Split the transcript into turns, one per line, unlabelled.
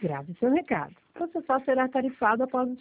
Grave seu recado. Você só será tarifado após